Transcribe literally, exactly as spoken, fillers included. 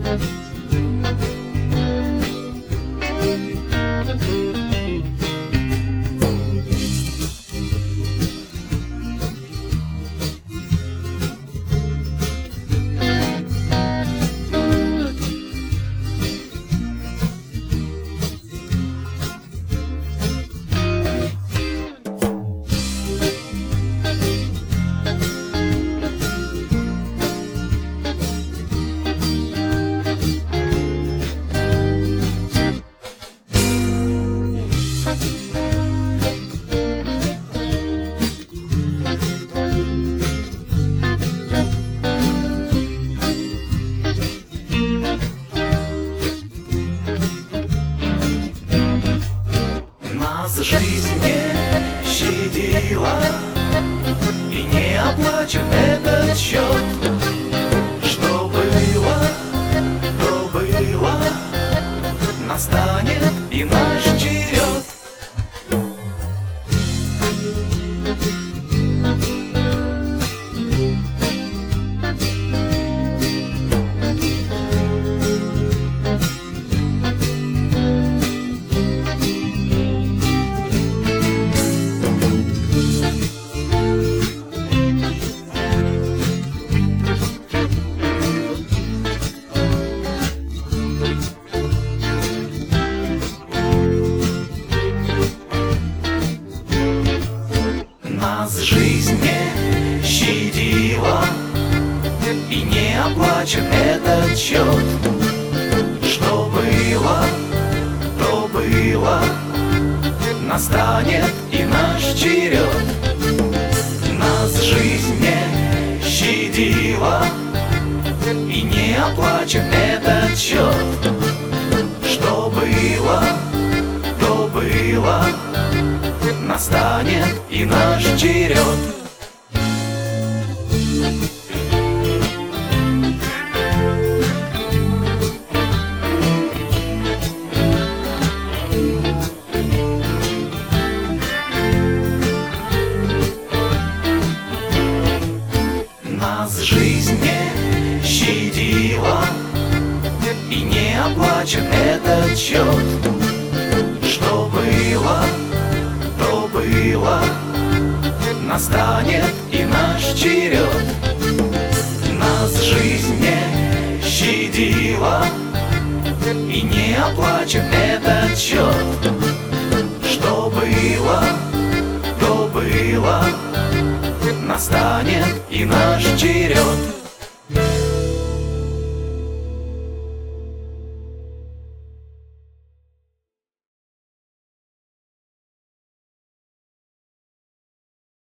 Жизнь не щадила, и не оплачен этот счет. Что было, то было, настанет и наш черед. Нас жизнь не щадила, и не оплачен этот счет. Что было, то было, настанет и наш черед. Нас жизнь не щадила, и не оплачен этот счет. Что было, то было, настанет и наш черед. Нас жизнь не щадила, и не оплачен этот счет. Что было, то было, настанет и наш черед. Нас жизнь не щадила, и не оплачен этот счет. Что было, то было, настанет и наш черед.